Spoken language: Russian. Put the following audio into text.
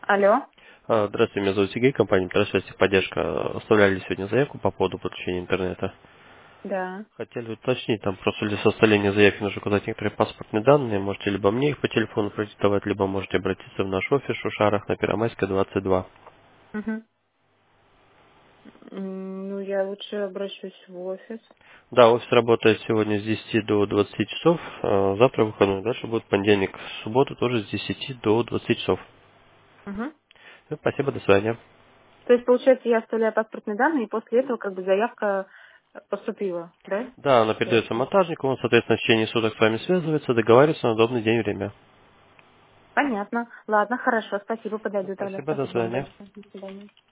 Алло, Здравствуйте, меня зовут Сергей, компания «Интерсвязь Поддержка». Оставляли сегодня заявку по поводу подключения интернета. да. Хотели уточнить, там просто для составления заявки нужно указать некоторые паспортные данные. Можете либо мне их по телефону продиктовать, либо можете обратиться в наш офис в Шушарах на Первомайская, 22. Мгм. Ну, я лучше обращусь в офис. Да, офис работает сегодня с 10 до 20 часов, завтра выходной, дальше будет понедельник, субботу тоже с 10 до 20 часов. Мгм. Спасибо, до свидания. То есть, получается, я оставляю паспортные данные, и после этого как бы заявка поступила, да? Да, она передается Ясно. монтажнику, он, соответственно, в течение суток с вами связывается, договаривается на удобный день и время. Понятно. Ладно, хорошо, спасибо, подойду тогда. Спасибо, до Спасибо вам свидания. большое. До свидания.